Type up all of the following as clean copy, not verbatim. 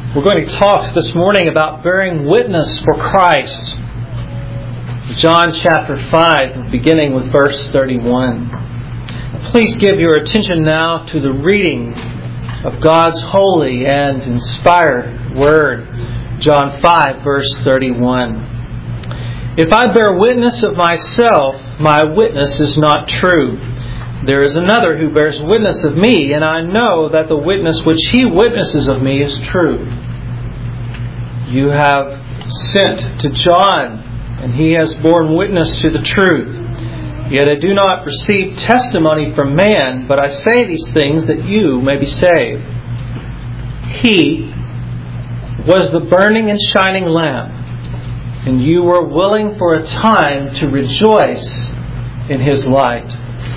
We're going to talk this morning about bearing witness for Christ. John chapter 5, beginning with verse 31. Please give your attention now to the reading of God's holy and inspired Word. John 5, verse 31. If I bear witness of myself, my witness is not true. There is another who bears witness of me, and I know that the witness which he witnesses of me is true. You have sent to John, and he has borne witness to the truth. Yet I do not receive testimony from man, but I say these things that you may be saved. He was the burning and shining lamp, and you were willing for a time to rejoice in His light.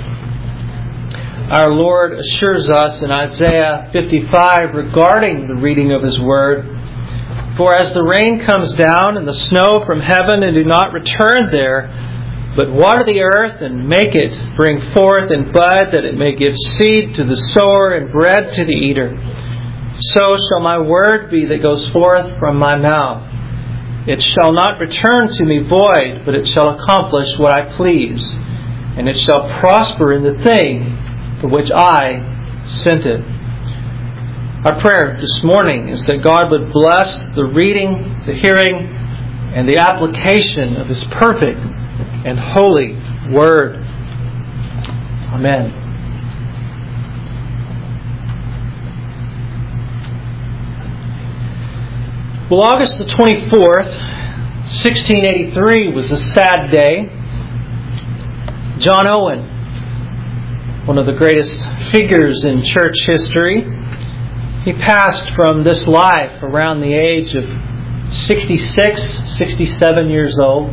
Our Lord assures us in Isaiah 55 regarding the reading of His Word, "For as the rain comes down and the snow from heaven and do not return there, but water the earth and make it bring forth and bud, that it may give seed to the sower and bread to the eater, so shall my word be that goes forth from my mouth. It shall not return to me void, but it shall accomplish what I please, and it shall prosper in the thing for which I sent it." Our prayer this morning is that God would bless the reading, the hearing, and the application of His perfect and holy Word. Amen. Well, August the 24th, 1683 was a sad day. John Owen, one of the greatest figures in church history, he passed from this life around the age of 66, 67 years old.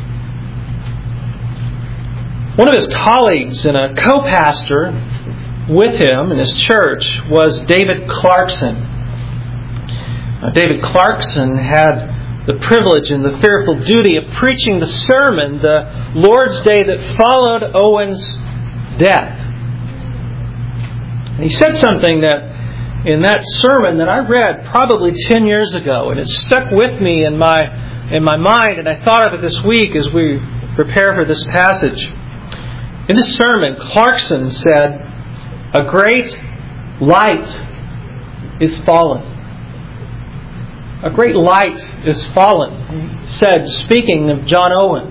One of his colleagues and a co-pastor with him in his church was David Clarkson. David Clarkson had the privilege and the fearful duty of preaching the sermon the Lord's Day that followed Owen's death. And he said something that in that sermon that I read probably 10 years ago, and it stuck with me in my mind, and I thought of it this week as we prepare for this passage. In this sermon, Clarkson said, "A great light is fallen." A great light is fallen, he said, speaking of John Owen.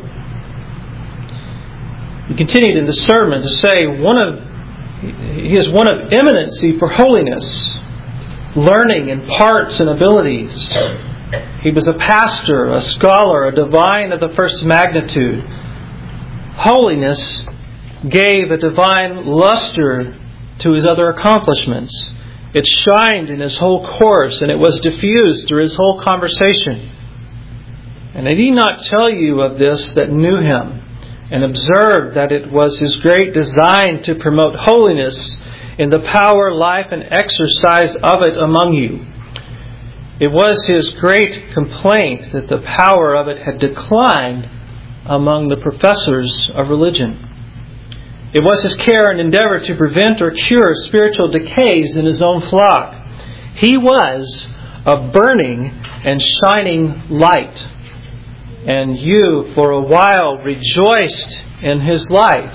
He continued in the sermon to say, he is one of eminency for holiness, learning in parts and abilities. He was a pastor, a scholar, a divine of the first magnitude. Holiness gave a divine luster to his other accomplishments. It shined in his whole course, and it was diffused through his whole conversation. And I need not tell you of this that knew him, and observed that it was his great design to promote holiness in the power, life, and exercise of it among you. It was his great complaint that the power of it had declined among the professors of religion. It was his care and endeavor to prevent or cure spiritual decays in his own flock. He was a burning and shining light, and you for a while rejoiced in his light.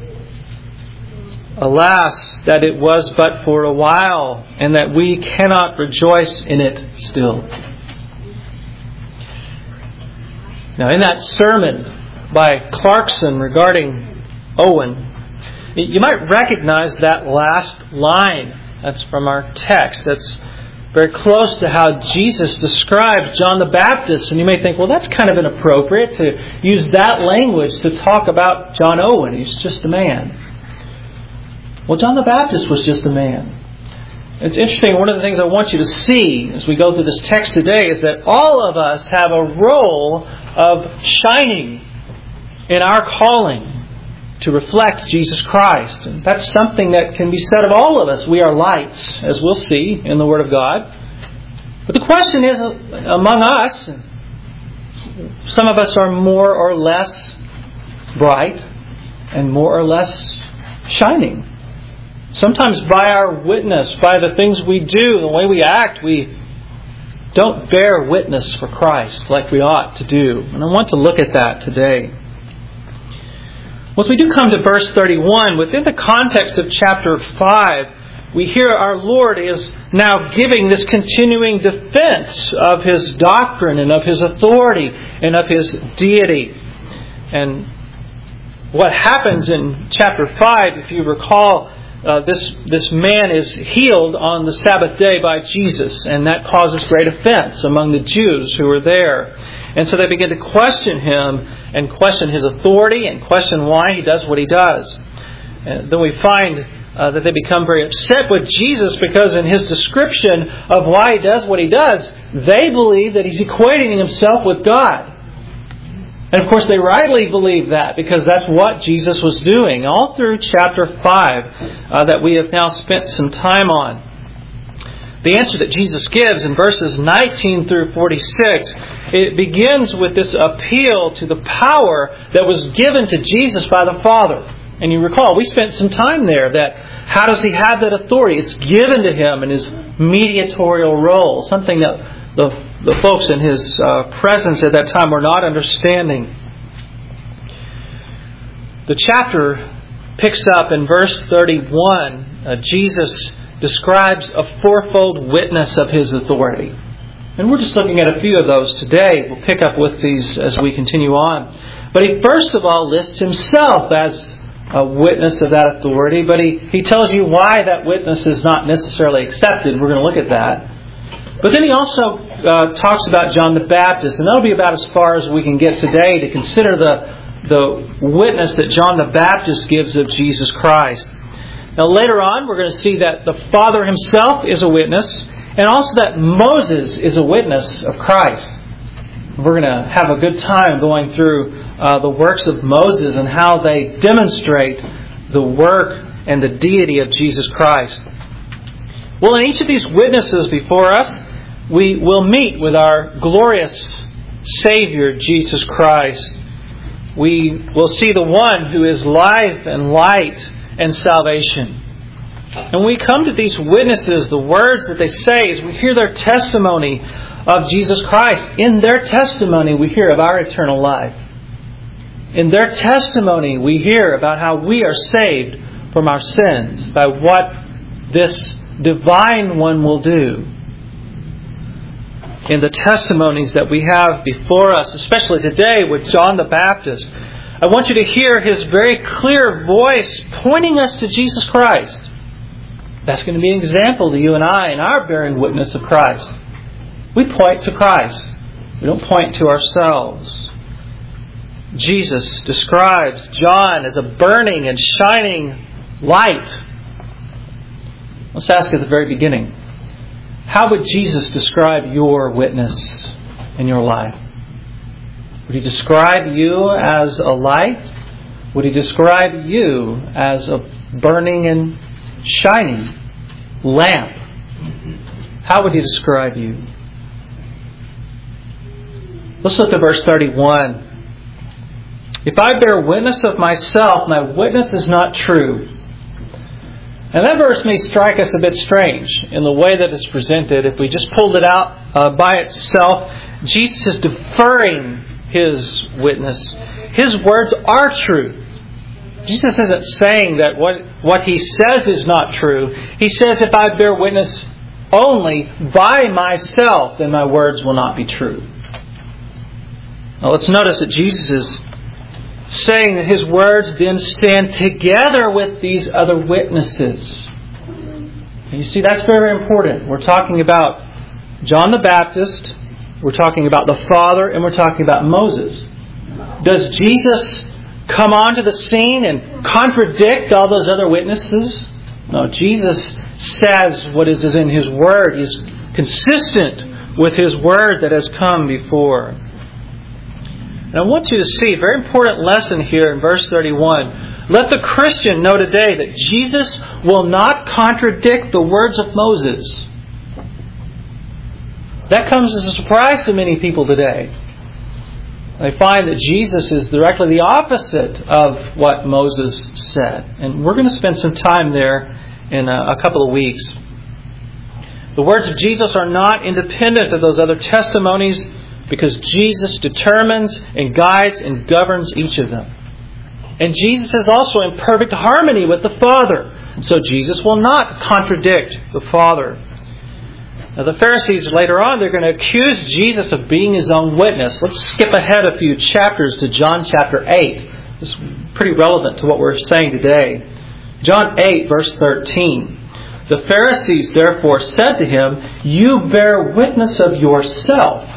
Alas, that it was but for a while, and that we cannot rejoice in it still. Now, in that sermon by Clarkson regarding Owen, you might recognize that last line. That's from our text. That's very close to how Jesus describes John the Baptist. And you may think, well, that's kind of inappropriate to use that language to talk about John Owen. He's just a man. Well, John the Baptist was just a man. It's interesting. One of the things I want you to see as we go through this text today is that all of us have a role of shining in our calling to reflect Jesus Christ. And that's something that can be said of all of us. We are lights, as we'll see in the Word of God. But the question is, among us, some of us are more or less bright and more or less shining. Sometimes by our witness, by the things we do, the way we act, we don't bear witness for Christ like we ought to do. And I want to look at that today. Once we do come to verse 31, within the context of chapter 5, we hear our Lord is now giving this continuing defense of His doctrine and of His authority and of His deity. And what happens in chapter 5, if you recall, this man is healed on the Sabbath day by Jesus, and that causes great offense among the Jews who were there. And so they begin to question Him and question His authority and question why He does what He does. And then we find that they become very upset with Jesus because in His description of why He does what He does, they believe that He's equating Himself with God. And of course they rightly believe that because that's what Jesus was doing all through chapter 5 that we have now spent some time on. The answer that Jesus gives in verses 19 through 46, it begins with this appeal to the power that was given to Jesus by the Father. And you recall, we spent some time there that how does He have that authority? It's given to Him in His mediatorial role, something that the folks in His presence at that time were not understanding. The chapter picks up in verse 31. Jesus describes a fourfold witness of His authority. And we're just looking at a few of those today. We'll pick up with these as we continue on. But He first of all lists Himself as a witness of that authority. But He tells you why that witness is not necessarily accepted. We're going to look at that. But then He also talks about John the Baptist. And that'll be about as far as we can get today to consider the witness that John the Baptist gives of Jesus Christ. Now later on, we're going to see that the Father Himself is a witness, and also that Moses is a witness of Christ. We're going to have a good time going through the works of Moses and how they demonstrate the work and the deity of Jesus Christ. Well, in each of these witnesses before us, we will meet with our glorious Savior, Jesus Christ. We will see the one who is life and light and salvation. And when we come to these witnesses, the words that they say, as we hear their testimony of Jesus Christ, in their testimony we hear of our eternal life. In their testimony we hear about how we are saved from our sins by what this divine one will do. In the testimonies that we have before us, especially today with John the Baptist, I want you to hear his very clear voice pointing us to Jesus Christ. That's going to be an example to you and I in our bearing witness of Christ. We point to Christ. We don't point to ourselves. Jesus describes John as a burning and shining light. Let's ask at the very beginning, how would Jesus describe your witness in your life? Would He describe you as a light? Would He describe you as a burning and shining lamp? How would He describe you? Let's look at verse 31. If I bear witness of myself, my witness is not true. And that verse may strike us a bit strange in the way that it's presented. If we just pulled it out by itself, Jesus is deferring His witness. His words are true. Jesus isn't saying that what He says is not true. He says, if I bear witness only by myself, then my words will not be true. Now let's notice that Jesus is saying that His words then stand together with these other witnesses. And you see, that's very important. We're talking about John the Baptist, we're talking about the Father, and we're talking about Moses. Does Jesus come onto the scene and contradict all those other witnesses? No, Jesus says what is in His Word. He's consistent with His Word that has come before. And I want you to see a very important lesson here in verse 31. Let the Christian know today that Jesus will not contradict the words of Moses. That comes as a surprise to many people today. They find that Jesus is directly the opposite of what Moses said. And we're going to spend some time there in a couple of weeks. The words of Jesus are not independent of those other testimonies because Jesus determines and guides and governs each of them. And Jesus is also in perfect harmony with the Father. So Jesus will not contradict the Father. Now the Pharisees later on, they're going to accuse Jesus of being His own witness. Let's skip ahead a few chapters to John chapter 8. This is pretty relevant to what we're saying today. John 8 verse 13. The Pharisees therefore said to Him, "You bear witness of yourself.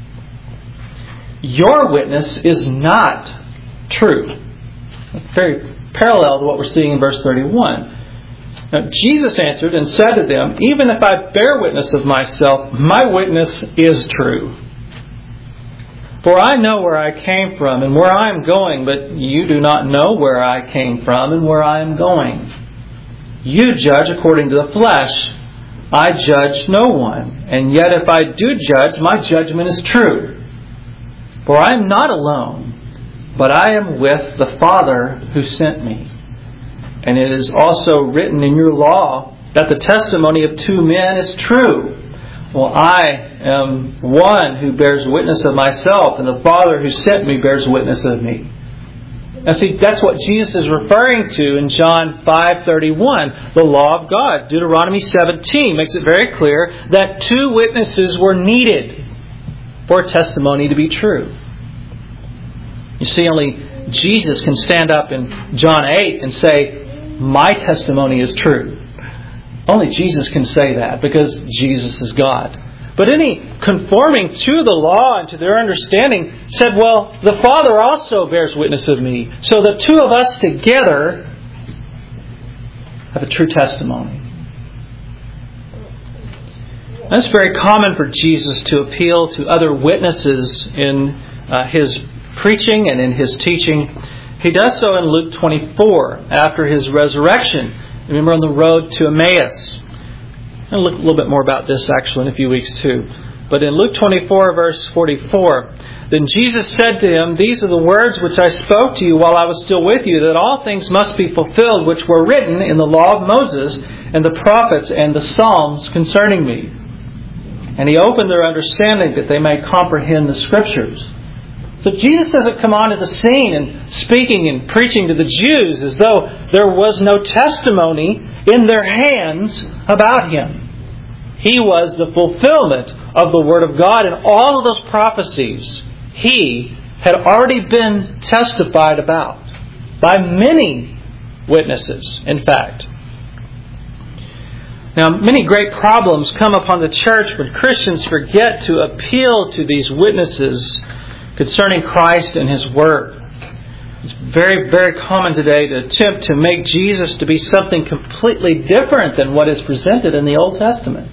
Your witness is not true." Very parallel to what we're seeing in verse 31. Now, Jesus answered and said to them, "Even if I bear witness of myself, my witness is true. For I know where I came from and where I am going, but you do not know where I came from and where I am going. You judge according to the flesh. I judge no one. And yet if I do judge, my judgment is true. For I am not alone, but I am with the Father who sent me. And it is also written in your law that the testimony of two men is true. Well, I am one who bears witness of myself, and the Father who sent me bears witness of me." Now see, that's what Jesus is referring to in John 5:31, the law of God. Deuteronomy 17 makes it very clear that two witnesses were needed for a testimony to be true. You see, only Jesus can stand up in John 8 and say, "My testimony is true." Only Jesus can say that because Jesus is God. But any conforming to the law and to their understanding said, "Well, the Father also bears witness of me. So the two of us together have a true testimony." And it's very common for Jesus to appeal to other witnesses in His preaching and in His teaching. He does so in Luke 24 after His resurrection. Remember on the road to Emmaus. I'll look a little bit more about this actually in a few weeks too. But in Luke 24 verse 44, "Then Jesus said to him, 'These are the words which I spoke to you while I was still with you, that all things must be fulfilled which were written in the law of Moses and the prophets and the Psalms concerning me.' And He opened their understanding that they may comprehend the Scriptures." So Jesus doesn't come onto the scene and speaking and preaching to the Jews as though there was no testimony in their hands about Him. He was the fulfillment of the Word of God, and all of those prophecies He had already been testified about by many witnesses, in fact. Now, many great problems come upon the church when Christians forget to appeal to these witnesses concerning Christ and His Word. It's very, very common today to attempt to make Jesus to be something completely different than what is presented in the Old Testament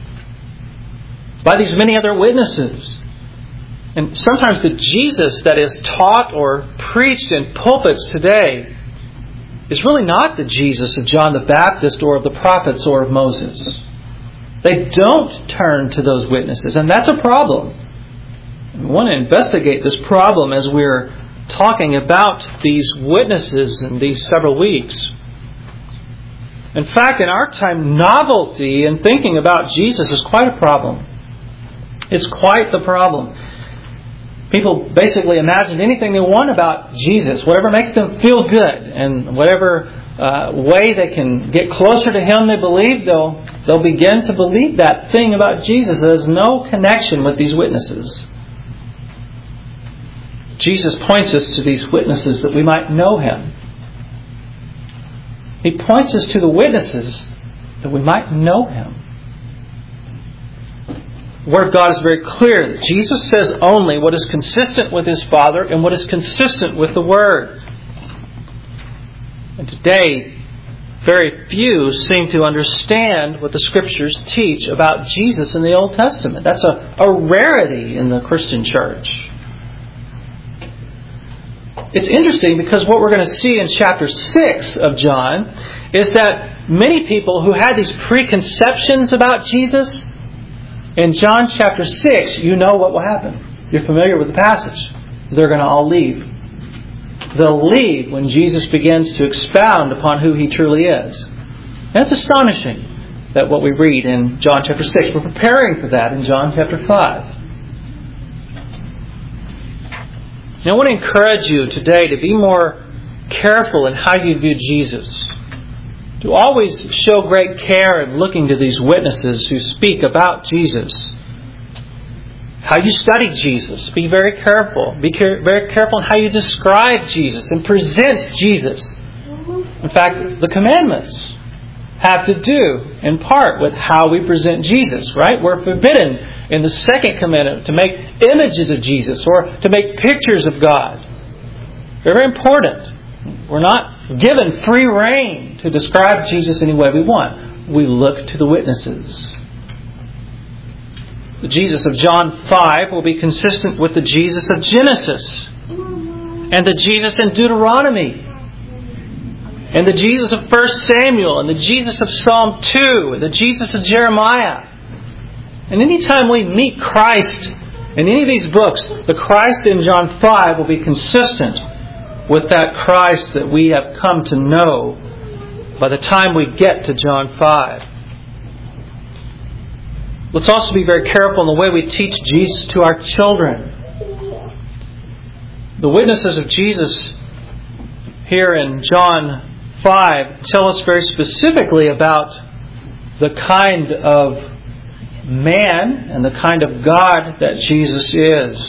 by these many other witnesses. And sometimes the Jesus that is taught or preached in pulpits today is really not the Jesus of John the Baptist or of the prophets or of Moses. They don't turn to those witnesses, and that's a problem. We want to investigate this problem as we're talking about these witnesses in these several weeks. In fact, in our time, novelty in thinking about Jesus is quite a problem. It's quite the problem. People basically imagine anything they want about Jesus, whatever makes them feel good, and whatever way they can get closer to Him they believe, they'll begin to believe that thing about Jesus that has no connection with these witnesses. Jesus points us to these witnesses that we might know Him. He points us to the witnesses that we might know Him. The Word of God is very clear that Jesus says only what is consistent with His Father and what is consistent with the Word. And today, very few seem to understand what the Scriptures teach about Jesus in the Old Testament. That's a rarity in the Christian church. It's interesting because what we're going to see in chapter 6 of John is that many people who had these preconceptions about Jesus, in John chapter 6, you know what will happen. You're familiar with the passage. They're going to all leave. They'll leave when Jesus begins to expound upon who He truly is. That's astonishing. that what we read in John chapter 6. We're preparing for that in John chapter 5. Now, I want to encourage you today to be more careful in how you view Jesus. To always show great care in looking to these witnesses who speak about Jesus. How you study Jesus. Be very careful. Be very careful in how you describe Jesus and present Jesus. In fact, the commandments have to do, in part, with how we present Jesus, right? We're forbidden in the second commandment to make images of Jesus or to make pictures of God. Very important. We're not given free rein to describe Jesus any way we want. We look to the witnesses. The Jesus of John 5 will be consistent with the Jesus of Genesis and the Jesus in Deuteronomy and the Jesus of 1 Samuel and the Jesus of Psalm 2 and the Jesus of Jeremiah. And anytime we meet Christ in any of these books, the Christ in John 5 will be consistent with that Christ that we have come to know by the time we get to John 5. Let's also be very careful in the way we teach Jesus to our children. The witnesses of Jesus here in John 5 tell us very specifically about the kind of man and the kind of God that Jesus is.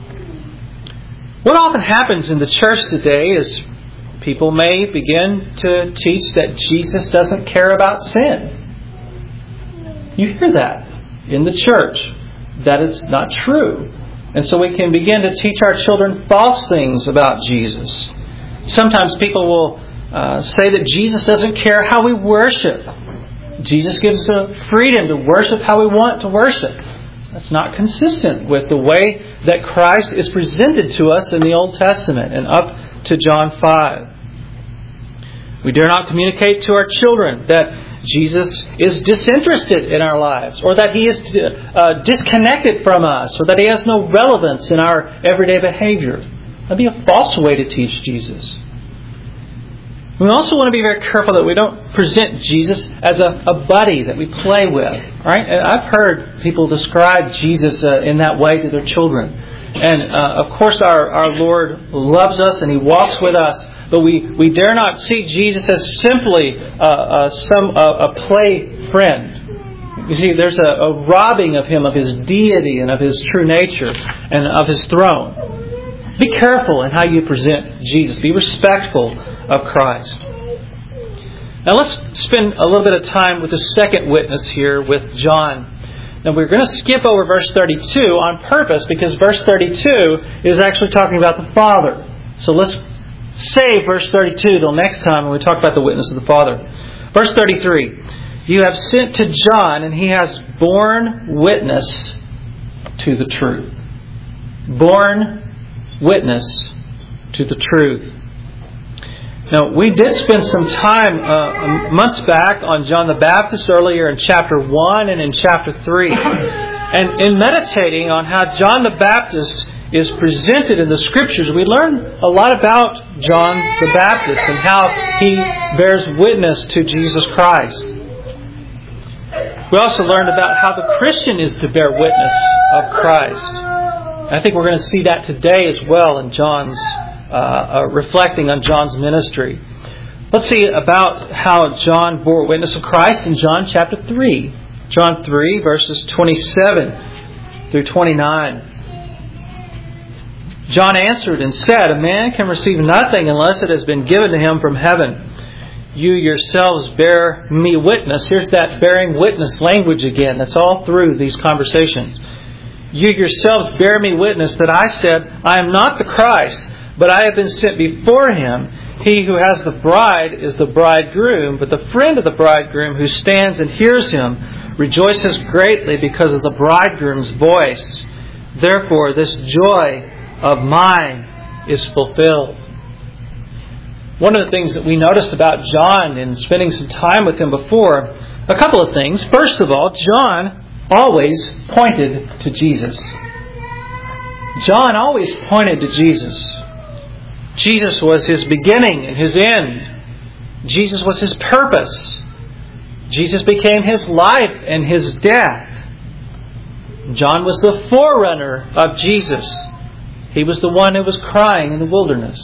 What often happens in the church today is people may begin to teach that Jesus doesn't care about sin. You hear that in the church. That is not true. And so we can begin to teach our children false things about Jesus. Sometimes people will say that Jesus doesn't care how we worship. Jesus gives us the freedom to worship how we want to worship. That's not consistent with the way that Christ is presented to us in the Old Testament and up to John 5. We dare not communicate to our children that Jesus is disinterested in our lives, or that He is disconnected from us, or that He has no relevance in our everyday behavior. That would be a false way to teach Jesus. We also want to be very careful that we don't present Jesus as a buddy that we play with. Right? And I've heard people describe Jesus in that way to their children. And of course our Lord loves us and He walks with us. But we dare not see Jesus as simply a play friend. You see, there's a robbing of Him of His deity and of His true nature and of His throne. Be careful in how you present Jesus. Be respectful of Christ. Now let's spend a little bit of time with the second witness here with John. Now we're going to skip over verse 32 on purpose because verse 32 is actually talking about the Father. So let's save verse 32 till next time when we talk about the witness of the Father. Verse 33. You have sent to John and he has borne witness to the truth. Borne witness to the truth. Now, we did spend some time months back on John the Baptist earlier in chapter 1 and in chapter 3. And in meditating on how John the Baptist is presented in the Scriptures, we learn a lot about John the Baptist and how he bears witness to Jesus Christ. We also learned about how the Christian is to bear witness of Christ. I think we're going to see that today as well in John's reflecting on John's ministry. Let's see about how John bore witness of Christ in John chapter 3. John 3 verses 27 through 29. John answered and said, a man can receive nothing unless it has been given to him from heaven. You yourselves bear me witness. Here's that bearing witness language again. That's all through these conversations. You yourselves bear me witness that I said, I am not the Christ, but I have been sent before Him. He who has the bride is the bridegroom, but the friend of the bridegroom who stands and hears Him rejoices greatly because of the bridegroom's voice. Therefore, this joy of mine is fulfilled. One of the things that we noticed about John in spending some time with him before, a couple of things. First of all, John always pointed to Jesus. John always pointed to Jesus. Jesus was his beginning and his end. Jesus was his purpose. Jesus became His life and His death. John was the forerunner of Jesus. He was the one who was crying in the wilderness.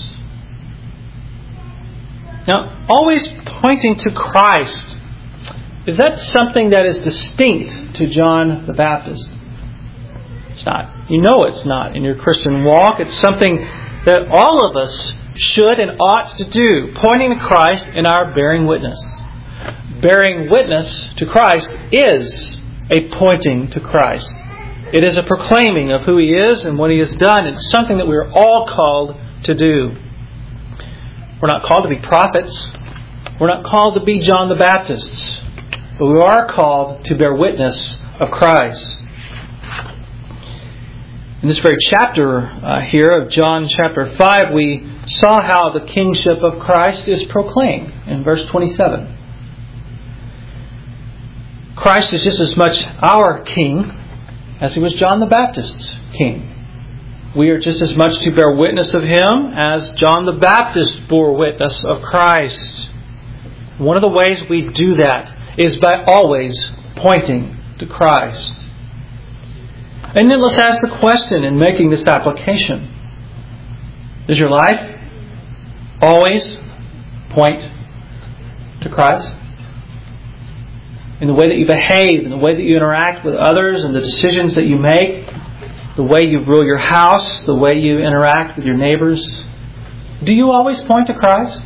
Now, always pointing to Christ, is that something that is distinct to John the Baptist? It's not. You know it's not in your Christian walk. It's something that all of us should and ought to do, pointing to Christ in our bearing witness. Bearing witness to Christ is a pointing to Christ. It is a proclaiming of who He is and what He has done. It's something that we're all called to do. We're not called to be prophets. We're not called to be John the Baptists. But we are called to bear witness of Christ. In this very chapter here of John chapter 5, we saw how the kingship of Christ is proclaimed in verse 27. Christ is just as much our King as He was John the Baptist's King. We are just as much to bear witness of Him as John the Baptist bore witness of Christ. One of the ways we do that is by always pointing to Christ. And then let's ask the question in making this application. Does your life always point to Christ? In the way that you behave, in the way that you interact with others, and the decisions that you make, the way you rule your house, the way you interact with your neighbors, do you always point to Christ?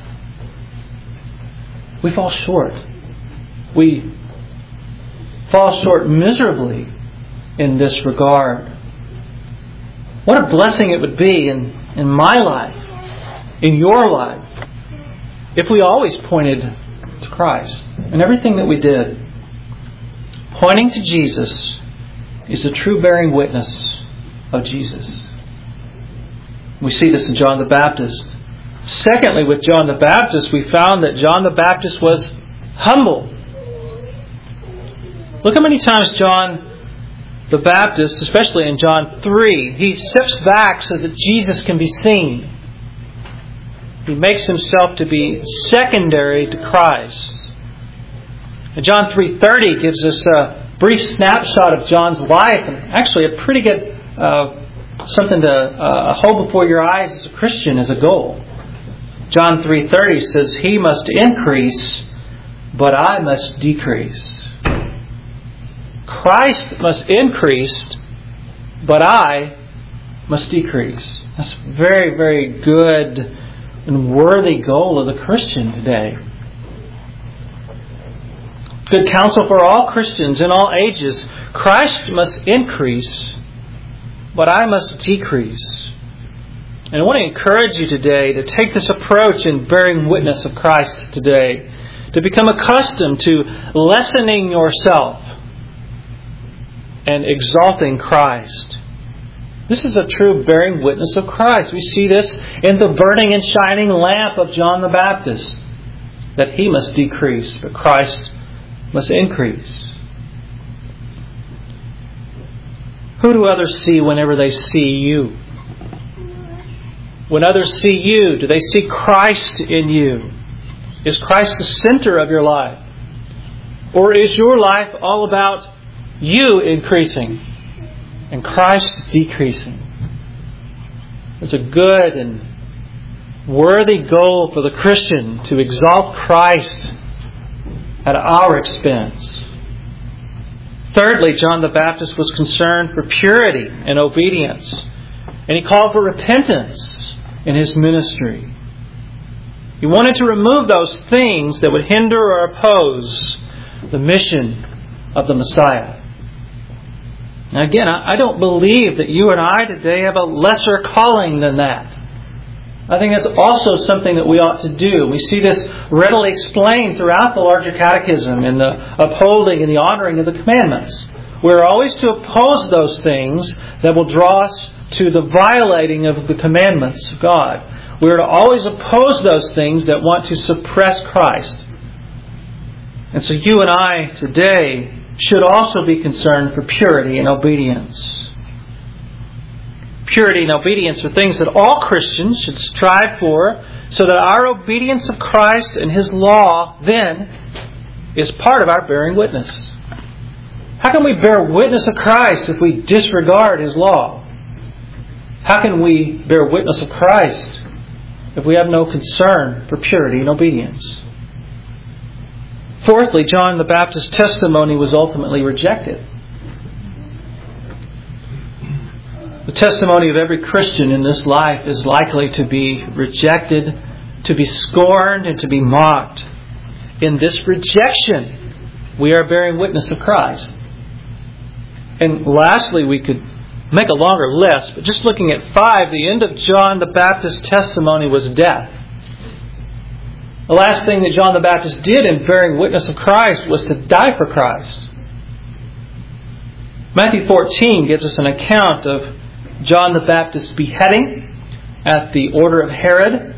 We fall short. We fall short miserably in this regard. What a blessing it would be in my life, in your life, if we always pointed to Christ in everything that we did. Pointing to Jesus is a true bearing witness of Jesus. We see this in John the Baptist. Secondly, with John the Baptist, we found that John the Baptist was humble. Look how many times John the Baptist, especially in John 3, he steps back so that Jesus can be seen. He makes Himself to be secondary to Christ. And John 3:30 gives us a brief snapshot of John's life, and actually a pretty good something to hold before your eyes as a Christian as a goal. John 3:30 says, "He must increase, but I must decrease." Christ must increase, but I must decrease. That's a very, very good and worthy goal of the Christian today. Good counsel for all Christians in all ages. Christ must increase, but I must decrease. And I want to encourage you today to take this approach in bearing witness of Christ today. To become accustomed to lessening yourself and exalting Christ. This is a true bearing witness of Christ. We see this in the burning and shining lamp of John the Baptist. That he must decrease, but Christ must increase. Who do others see whenever they see you? When others see you, do they see Christ in you? Is Christ the center of your life? Or is your life all about you increasing and Christ decreasing? It's a good and worthy goal for the Christian to exalt Christ at our expense. Thirdly, John the Baptist was concerned for purity and obedience. And he called for repentance in his ministry. He wanted to remove those things that would hinder or oppose the mission of the Messiah. Now again, I don't believe that you and I today have a lesser calling than that. I think that's also something that we ought to do. We see this readily explained throughout the larger catechism in the upholding and the honoring of the commandments. We're always to oppose those things that will draw us to the violating of the commandments of God. We're to always oppose those things that want to suppress Christ. And so you and I today should also be concerned for purity and obedience. Purity and obedience are things that all Christians should strive for, so that our obedience of Christ and His law then is part of our bearing witness. How can we bear witness of Christ if we disregard His law? How can we bear witness of Christ if we have no concern for purity and obedience? Fourthly, John the Baptist's testimony was ultimately rejected. The testimony of every Christian in this life is likely to be rejected, to be scorned, and to be mocked. In this rejection, we are bearing witness of Christ. And lastly, we could make a longer list, but just looking at 5, the end of John the Baptist's testimony was death. The last thing that John the Baptist did in bearing witness of Christ was to die for Christ. Matthew 14 gives us an account of John the Baptist's beheading at the order of Herod.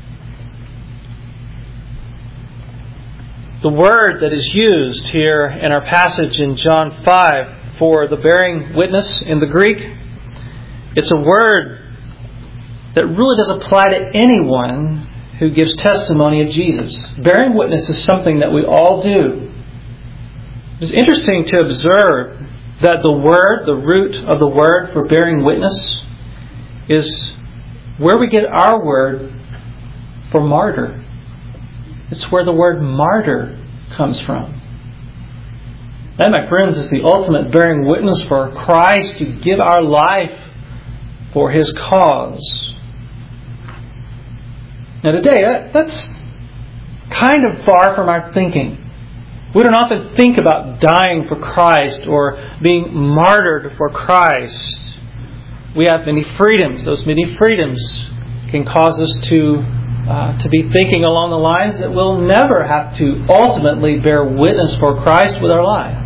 The word that is used here in our passage in John 5 for the bearing witness in the Greek, it's a word that really does apply to anyone who gives testimony of Jesus. Bearing witness is something that we all do. It's interesting to observe that the root of the word for bearing witness, is where we get our word for martyr. It's where the word martyr comes from. That, my friends, is the ultimate bearing witness for Christ, to give our life for His cause. Now today, that's kind of far from our thinking. We don't often think about dying for Christ or being martyred for Christ. We have many freedoms. Those many freedoms can cause us to be thinking along the lines that we'll never have to ultimately bear witness for Christ with our life.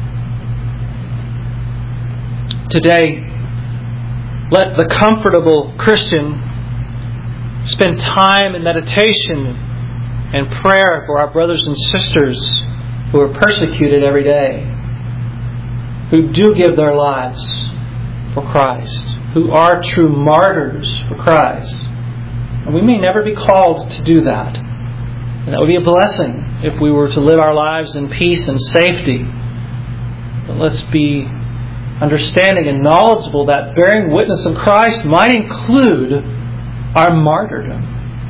Today, let the comfortable Christian spend time in meditation and prayer for our brothers and sisters who are persecuted every day, who do give their lives for Christ, who are true martyrs for Christ. And we may never be called to do that. And that would be a blessing if we were to live our lives in peace and safety. But let's be understanding and knowledgeable that bearing witness of Christ might include our martyrdom.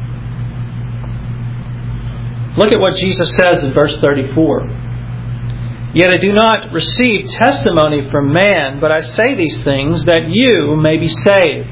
Look at what Jesus says in verse 34. Yet I do not receive testimony from man, but I say these things that you may be saved.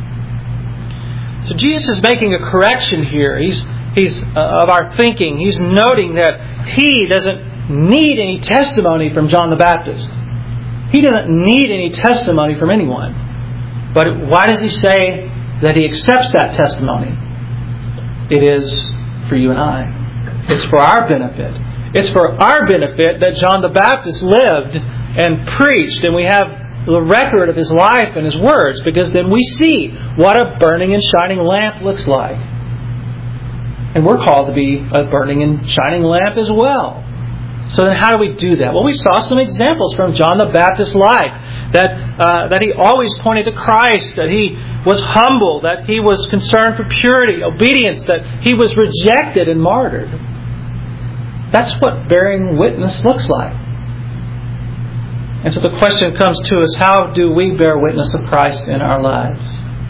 So Jesus is making a correction here. He's of our thinking. He's noting that He doesn't need any testimony from John the Baptist. He doesn't need any testimony from anyone. But why does He say that He accepts that testimony? It is for you and I. It's for our benefit. It's for our benefit that John the Baptist lived and preached, and we have the record of his life and his words, because then we see what a burning and shining lamp looks like. And we're called to be a burning and shining lamp as well. So then how do we do that? Well, we saw some examples from John the Baptist's life that he always pointed to Christ, that he was humble, that he was concerned for purity, obedience, that he was rejected and martyred. That's what bearing witness looks like. And so the question comes to us, how do we bear witness of Christ in our lives?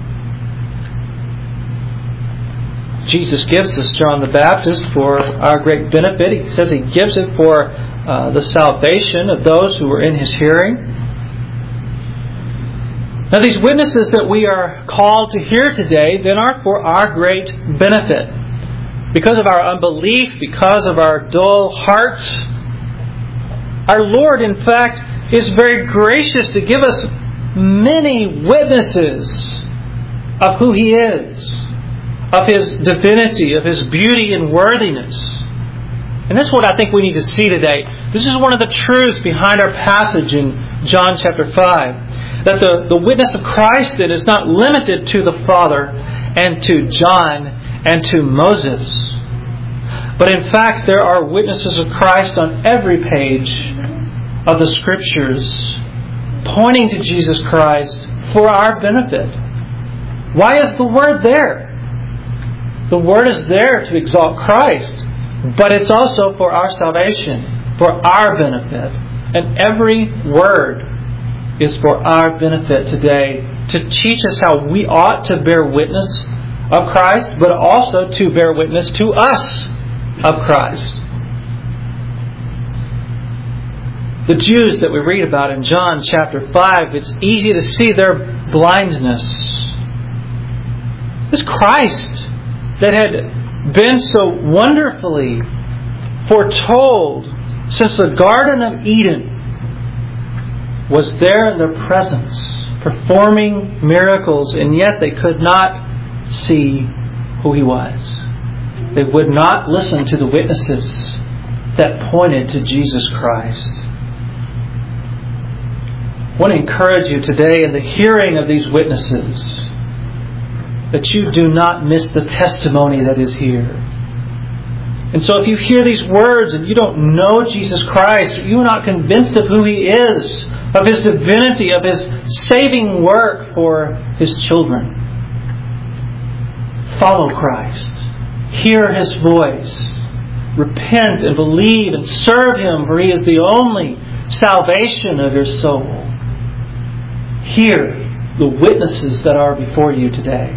Jesus gives us John the Baptist for our great benefit. He says He gives it for the salvation of those who were in His hearing. Now these witnesses that we are called to hear today then are for our great benefit. Because of our unbelief, because of our dull hearts, our Lord, in fact, is very gracious to give us many witnesses of who He is, of His divinity, of His beauty and worthiness. And that's what I think we need to see today. This is one of the truths behind our passage in John chapter 5. That the witness of Christ then is not limited to the Father and to John and to Moses. But in fact, there are witnesses of Christ on every page of the Scriptures pointing to Jesus Christ for our benefit. Why is the Word there? The Word is there to exalt Christ, but it's also for our salvation, for our benefit. And every word is for our benefit today, to teach us how we ought to bear witness of Christ, but also to bear witness to us of Christ. The Jews that we read about in John chapter 5, it's easy to see their blindness. This Christ that had been so wonderfully foretold since the Garden of Eden was there in their presence, performing miracles, and yet they could not see who He was. They would not listen to the witnesses that pointed to Jesus Christ. I want to encourage you today in the hearing of these witnesses that you do not miss the testimony that is here. And so if you hear these words and you don't know Jesus Christ, or you are not convinced of who He is, of His divinity, of His saving work for His children, follow Christ. Hear His voice. Repent and believe and serve Him, for He is the only salvation of your soul. Hear the witnesses that are before you today.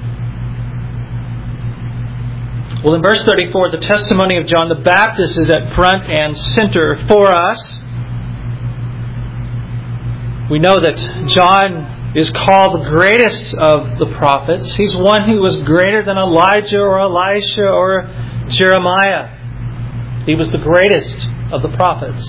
Well, in verse 34, the testimony of John the Baptist is at front and center for us. We know that John is called the greatest of the prophets. He's one who was greater than Elijah or Elisha or Jeremiah. He was the greatest of the prophets.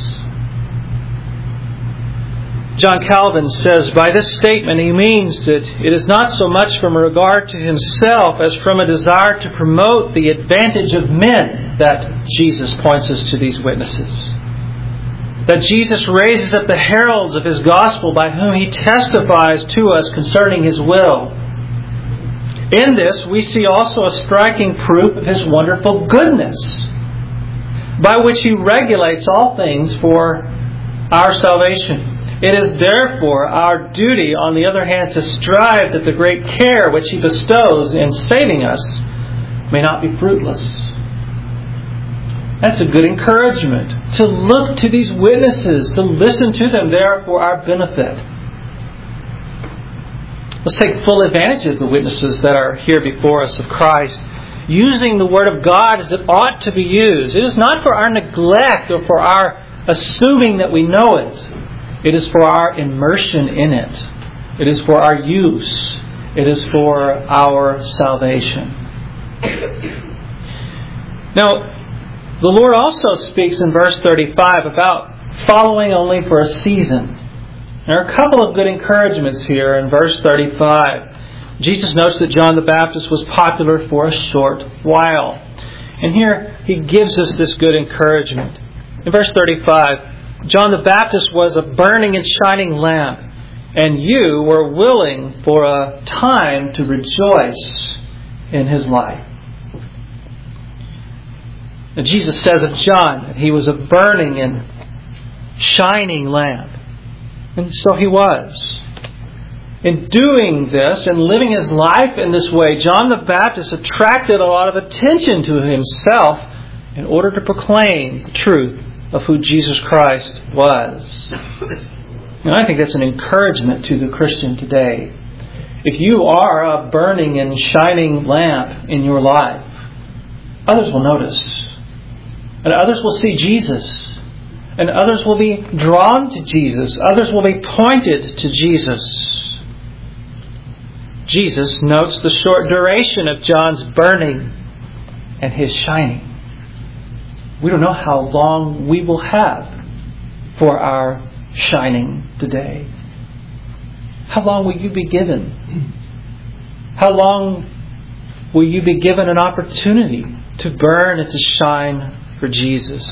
John Calvin says, by this statement he means that it is not so much from regard to himself as from a desire to promote the advantage of men that Jesus points us to these witnesses. That Jesus raises up the heralds of His gospel by whom He testifies to us concerning His will. In this we see also a striking proof of His wonderful goodness, by which He regulates all things for our salvation. It is therefore our duty, on the other hand, to strive that the great care which He bestows in saving us may not be fruitless. That's a good encouragement, to look to these witnesses, to listen to them. They are for our benefit. Let's take full advantage of the witnesses that are here before us of Christ, using the Word of God as it ought to be used. It is not for our neglect or for our assuming that we know it. It is for our immersion in it. It is for our use. It is for our salvation. Now, the Lord also speaks in verse 35 about following only for a season. There are a couple of good encouragements here in verse 35. Jesus notes that John the Baptist was popular for a short while. And here He gives us this good encouragement. In verse 35, John the Baptist was a burning and shining lamp, and you were willing for a time to rejoice in his life. Now, Jesus says of John that he was a burning and shining lamp. And so he was. In doing this and living his life in this way, John the Baptist attracted a lot of attention to himself in order to proclaim the truth of who Jesus Christ was. And I think that's an encouragement to the Christian today. If you are a burning and shining lamp in your life, others will notice. And others will see Jesus. And others will be drawn to Jesus. Others will be pointed to Jesus. Jesus notes the short duration of John's burning and his shining. We don't know how long we will have for our shining today. How long will you be given? How long will you be given an opportunity to burn and to shine for Jesus?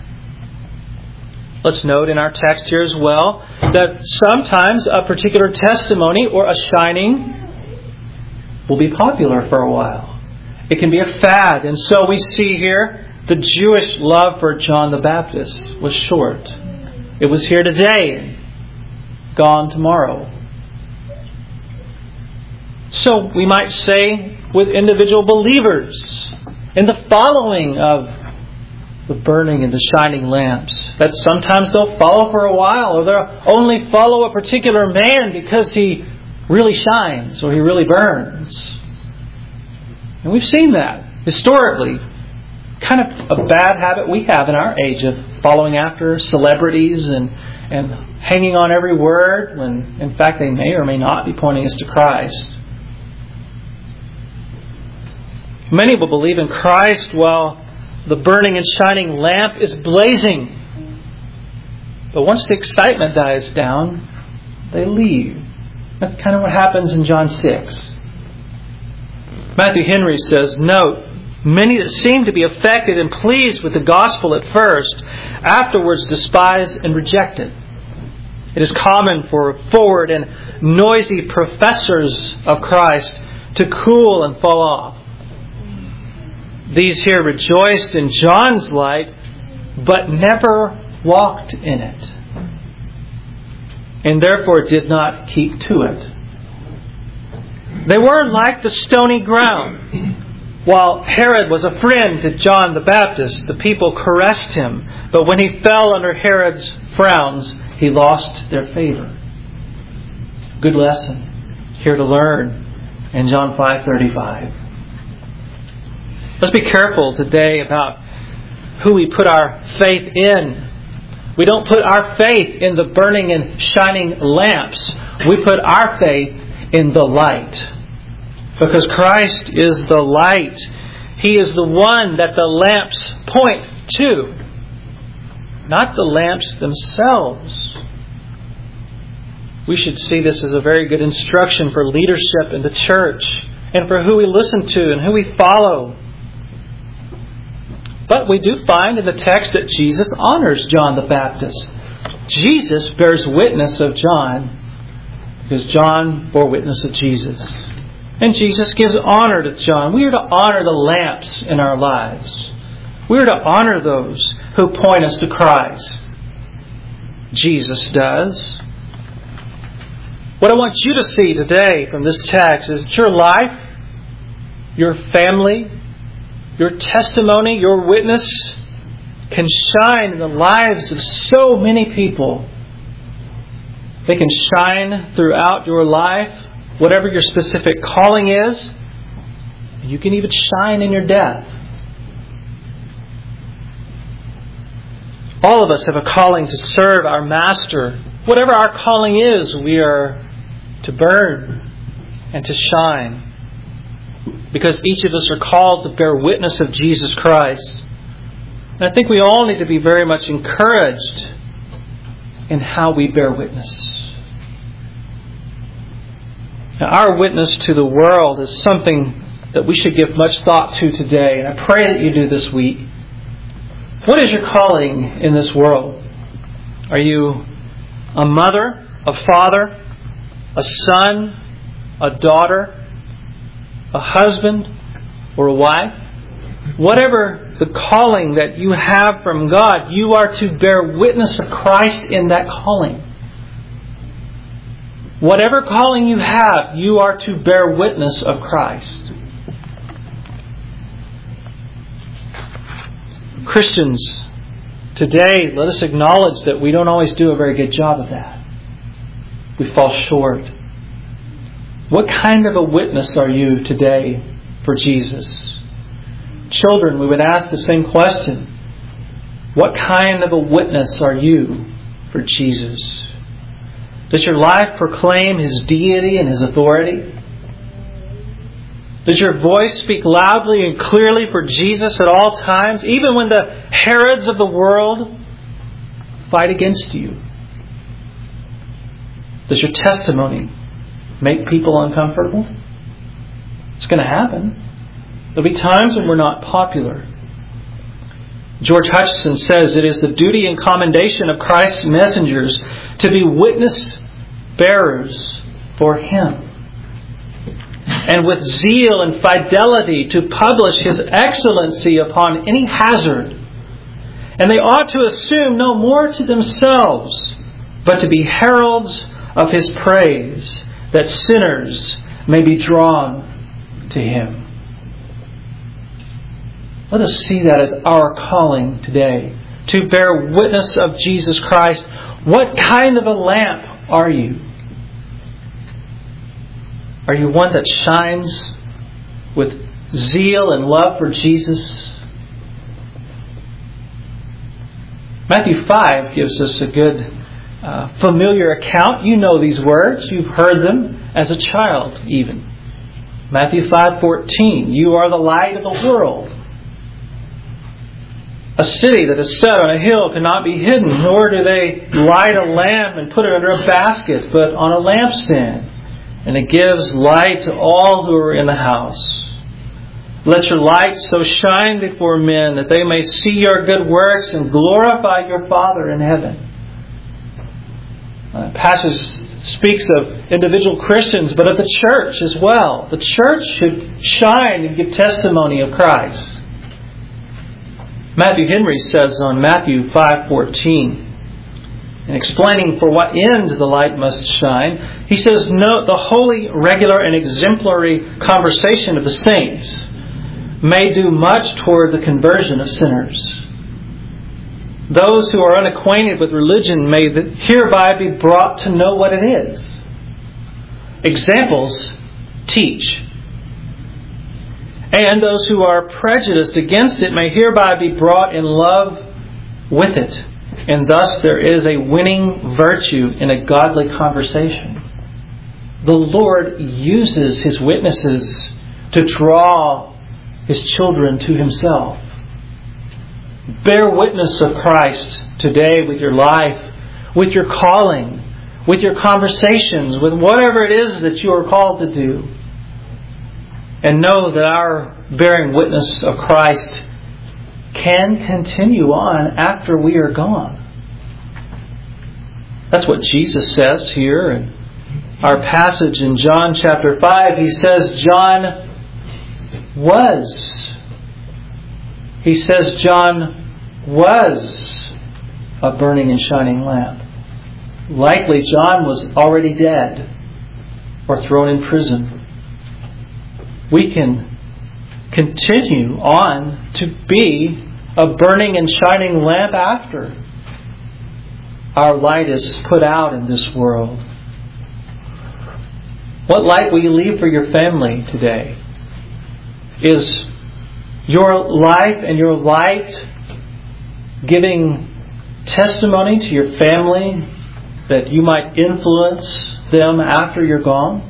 Let's note in our text here as well that sometimes a particular testimony or a shining will be popular for a while. It can be a fad. And so we see here the Jewish love for John the Baptist was short. It was here today and gone tomorrow. So we might say with individual believers in the following of the burning and the shining lamps. That sometimes they'll follow for a while, or they'll only follow a particular man because he really shines or he really burns. And we've seen that historically. Kind of a bad habit we have in our age of following after celebrities and hanging on every word when in fact they may or may not be pointing us to Christ. Many will believe in Christ while the burning and shining lamp is blazing. But once the excitement dies down, they leave. That's kind of what happens in John 6. Matthew Henry says, note, many that seem to be affected and pleased with the gospel at first, afterwards despise and reject it. It is common for forward and noisy professors of Christ to cool and fall off. These here rejoiced in John's light, but never walked in it, and therefore did not keep to it. They were like the stony ground. While Herod was a friend to John the Baptist, the people caressed him, but when he fell under Herod's frowns, he lost their favor. Good lesson here to learn in John 5:35. Let's be careful today about who we put our faith in. We don't put our faith in the burning and shining lamps. We put our faith in the light. Because Christ is the light. He is the one that the lamps point to, not the lamps themselves. We should see this as a very good instruction for leadership in the church and for who we listen to and who we follow. But we do find in the text that Jesus honors John the Baptist. Jesus bears witness of John because John bore witness of Jesus. And Jesus gives honor to John. We are to honor the lamps in our lives. We are to honor those who point us to Christ. Jesus does. What I want you to see today from this text is that your life, your family, your testimony, your witness can shine in the lives of so many people. They can shine throughout your life, whatever your specific calling is. You can even shine in your death. All of us have a calling to serve our Master. Whatever our calling is, we are to burn and to shine. Because each of us are called to bear witness of Jesus Christ. And I think we all need to be very much encouraged in how we bear witness. Now, our witness to the world is something that we should give much thought to today. And I pray that you do this week. What is your calling in this world? Are you a mother, a father, a son, a daughter, a husband, or a wife? Whatever the calling that you have from God, you are to bear witness of Christ in that calling. Whatever calling you have, you are to bear witness of Christ. Christians, today, let us acknowledge that we don't always do a very good job of that. We fall short. What kind of a witness are you today for Jesus? Children, we would ask the same question. What kind of a witness are you for Jesus? Does your life proclaim His deity and His authority? Does your voice speak loudly and clearly for Jesus at all times, even when the Herods of the world fight against you? Does your testimony make people uncomfortable? It's going to happen. There'll be times when we're not popular. George Hutchison says it is the duty and commendation of Christ's messengers to be witness bearers for Him, and with zeal and fidelity to publish His excellency upon any hazard. And they ought to assume no more to themselves, but to be heralds of His praise, that sinners may be drawn to Him. Let us see that as our calling today, to bear witness of Jesus Christ. What kind of a lamp are you? Are you one that shines with zeal and love for Jesus? Matthew 5 gives us a good, familiar account. You know these words. You've heard them as a child even. Matthew 5:14, you are the light of the world. A city that is set on a hill cannot be hidden, nor do they light a lamp and put it under a basket, but on a lampstand, and it gives light to all who are in the house. Let your light so shine before men that they may see your good works and glorify your Father in heaven. The passage speaks of individual Christians, but of the church as well. The church should shine and give testimony of Christ. Matthew Henry says on Matthew 5:14, in explaining for what end the light must shine, he says, note the holy, regular, and exemplary conversation of the saints may do much toward the conversion of sinners. Those who are unacquainted with religion may hereby be brought to know what it is. Examples teach. And those who are prejudiced against it may hereby be brought in love with it. And thus there is a winning virtue in a godly conversation. The Lord uses His witnesses to draw His children to Himself. Bear witness of Christ today with your life, with your calling, with your conversations, with whatever it is that you are called to do. And know that our bearing witness of Christ can continue on after we are gone. That's what Jesus says here in our passage in John chapter 5. He says John was a burning and shining lamp. Likely John was already dead or thrown in prison. We can continue on to be a burning and shining lamp after our light is put out in this world. What light will you leave for your family today? Is your life and your light giving testimony to your family that you might influence them after you're gone?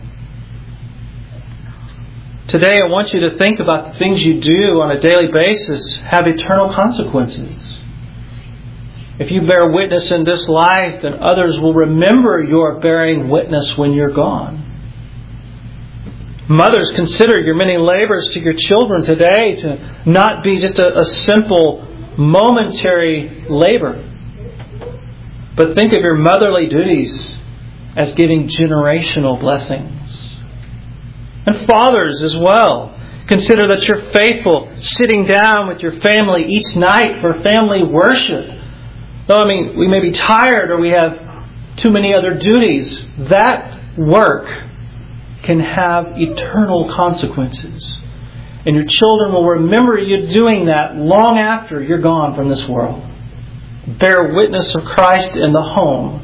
Today I want you to think about the things you do on a daily basis have eternal consequences. If you bear witness in this life, then others will remember your bearing witness when you're gone. Mothers, consider your many labors to your children today to not be just a simple momentary labor, but think of your motherly duties as giving generational blessings. And fathers as well, consider that you're faithful sitting down with your family each night for family worship. Though, we may be tired or we have too many other duties, that work can have eternal consequences. And your children will remember you doing that long after you're gone from this world. Bear witness of Christ in the home.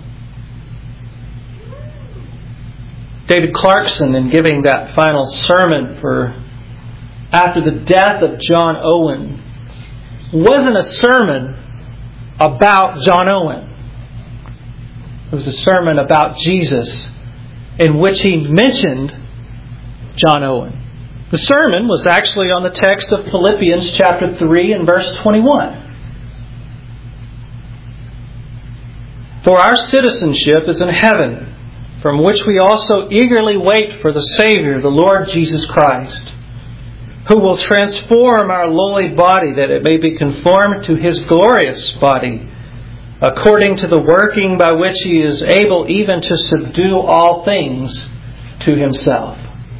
David Clarkson, in giving that final sermon for after the death of John Owen, wasn't a sermon about John Owen. It was a sermon about Jesus in which he mentioned John Owen. The sermon was actually on the text of Philippians chapter 3 and verse 21. For our citizenship is in heaven, from which we also eagerly wait for the Savior, the Lord Jesus Christ, who will transform our lowly body that it may be conformed to His glorious body, according to the working by which He is able even to subdue all things to Himself.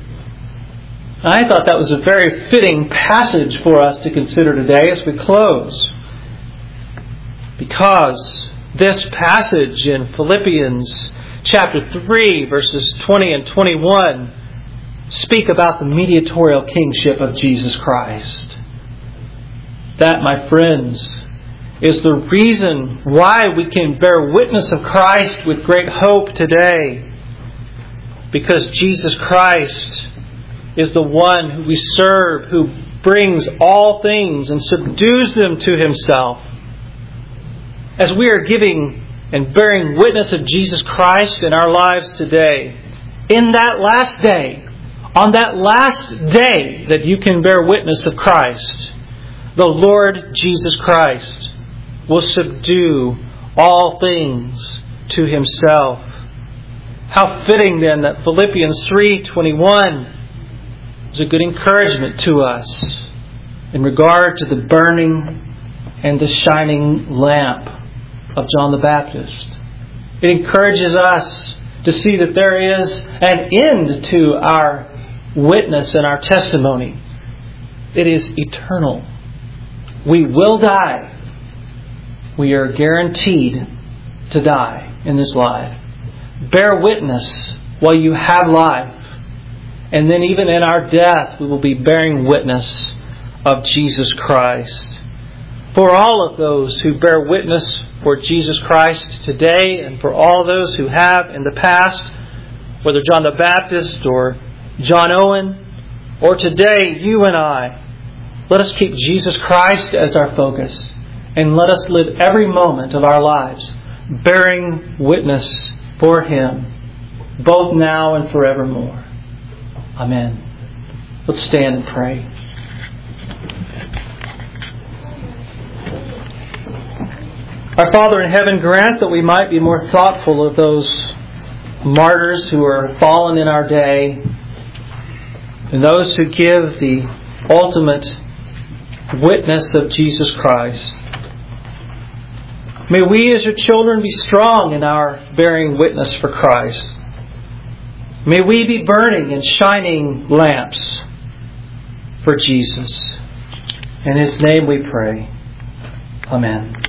I thought that was a very fitting passage for us to consider today as we close, because this passage in Philippians chapter 3, verses 20 and 21 speak about the mediatorial kingship of Jesus Christ. That, my friends, is the reason why we can bear witness of Christ with great hope today. Because Jesus Christ is the one who we serve, who brings all things and subdues them to Himself. As we are giving and bearing witness of Jesus Christ in our lives today, in that last day, on that last day that you can bear witness of Christ, the Lord Jesus Christ will subdue all things to Himself. How fitting then that Philippians 3:21 is a good encouragement to us in regard to the burning and the shining lamp of John the Baptist. It encourages us to see that there is an end to our witness and our testimony. It is eternal. We will die. We are guaranteed to die in this life. Bear witness while you have life. And then even in our death, we will be bearing witness of Jesus Christ. For all of those who bear witness for Jesus Christ today, and for all those who have in the past, whether John the Baptist or John Owen, or today you and I, let us keep Jesus Christ as our focus, and let us live every moment of our lives bearing witness for Him, both now and forevermore. Amen. Let's stand and pray. Our Father in heaven, grant that we might be more thoughtful of those martyrs who are fallen in our day, and those who give the ultimate witness of Jesus Christ. May we as your children be strong in our bearing witness for Christ. May we be burning and shining lamps for Jesus. In His name we pray. Amen.